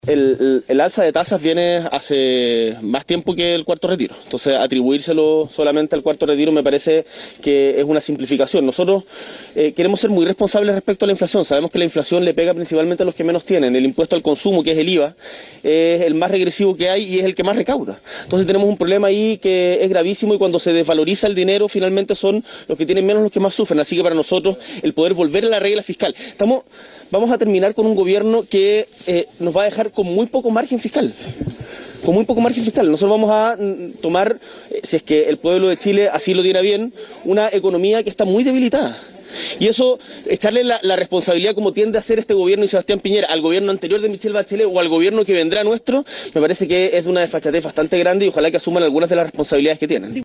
El alza de tasas viene hace más tiempo que el cuarto retiro, entonces atribuírselo solamente al cuarto retiro me parece que es una simplificación. Nosotros queremos ser muy responsables respecto a la inflación, sabemos que la inflación le pega principalmente a los que menos tienen, el impuesto al consumo, que es el IVA, es el más regresivo que hay y es el que más recauda. Entonces tenemos un problema ahí que es gravísimo y cuando se desvaloriza el dinero finalmente son los que tienen menos los que más sufren, así que para nosotros el poder volver a la regla fiscal. Vamos a terminar con un gobierno que nos va a dejar con muy poco margen fiscal. Con muy poco margen fiscal. Nosotros vamos a tomar, si es que el pueblo de Chile así lo tiene bien, una economía que está muy debilitada. Y eso, echarle la responsabilidad como tiende a hacer este gobierno y Sebastián Piñera al gobierno anterior de Michelle Bachelet o al gobierno que vendrá nuestro, me parece que es de una desfachatez bastante grande y ojalá que asuman algunas de las responsabilidades que tienen.